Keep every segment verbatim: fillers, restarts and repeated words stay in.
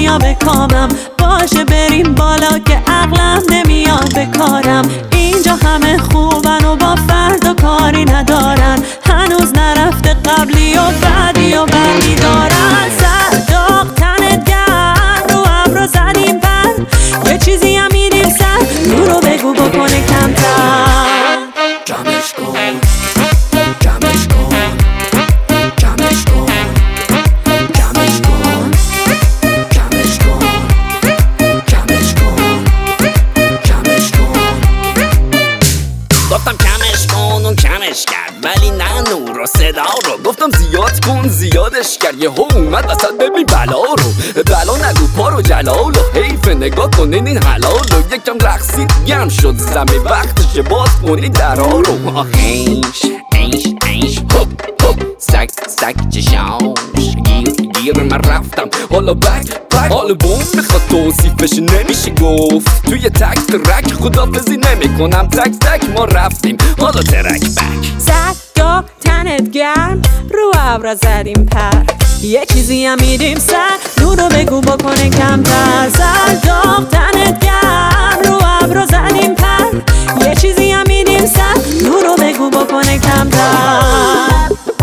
دنیا بکامم. باشه بریم بالا که عقلم نمیاد به کارم. اینجا همه خوبن و با فردا کاری ندارن. هنوز نرفته قبلی و بعدی و بعدی دارن. سر داغ تنت گرم رو ابرو زدیم پر. یه چیزی هم میدیم سر نورو بگو بکنه کمتر. جمعش کن جمعش کن جمعش کن جمعش کن جمعش کن جمعش کن جمعش کن. گفتم کمش کن اون کمش کرد ولی نه نور و صدا رو. گفتم زیاد کن زیادش کرد یه هو اومد وسط ببین بلا رو. بلا نگو پارو جلال و حیف نگاه کنین این حلال و یکم رقصید گم شد زمین وقتشه باز کنین درها رو. آخیش ایش ایش هپ هپ سک سک چشاش گیر گیر من رفتم حالا بک بک. حالا بوم میخواد توصیفش نمیشه گفت. توی تک ترک خدافزی نمی کنم تک تک ما رفتیم حالا ترک بک. زد تنت گرم رو ابرا زدیم پر. یه چیزی هم میدیم سر نورو بگو بکنه کمتر. زد داغ تنت گرم رو ابرا زدیم پر. یه چیزی هم میدیم سر نورو بگو بکنه کمتر.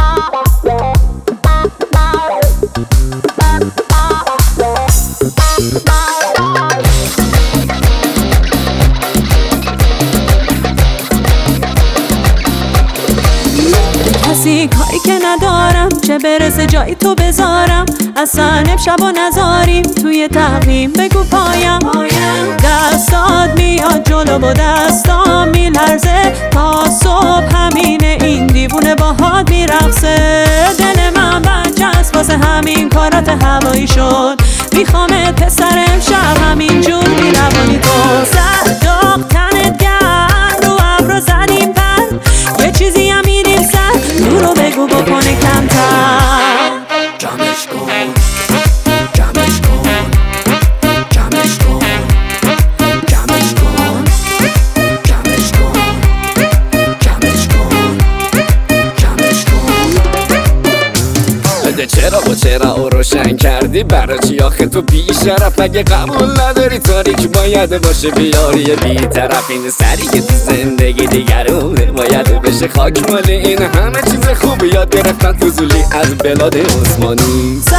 کسی کاری که ندارم چه برسه جایی تو بذارم. اصلا امشب و نذاریم توی تقویم بگو پایم. دستات میاد جلو و دستام میلرزه تا صبح همینه این دیوونه باهات میرقصه. دل من برچسب واسه همین کارات هوایی شد. میخوامت پسر امشب همین جور بیروانی تو. سر داغ تنت گرم رو ابرو زدیم پر. یه چیزی هم میدیم سر نورو بگو بکنه کمتر. جمعش کن جمعش کن جمعش کن جمعش کن جمعش کن جمعش کن جمعش کن. بده چرا و چرا او روشن کردی برای چی آخه تو بیشرف. اگه قبول نداری تاریک باید باشه بیاری بی‌طرف. این سری که تو زندگی دیگرونه باید بشه خاک مال این همه چیز خوب یاد گرفتن فضولی از بلاد عثمانی.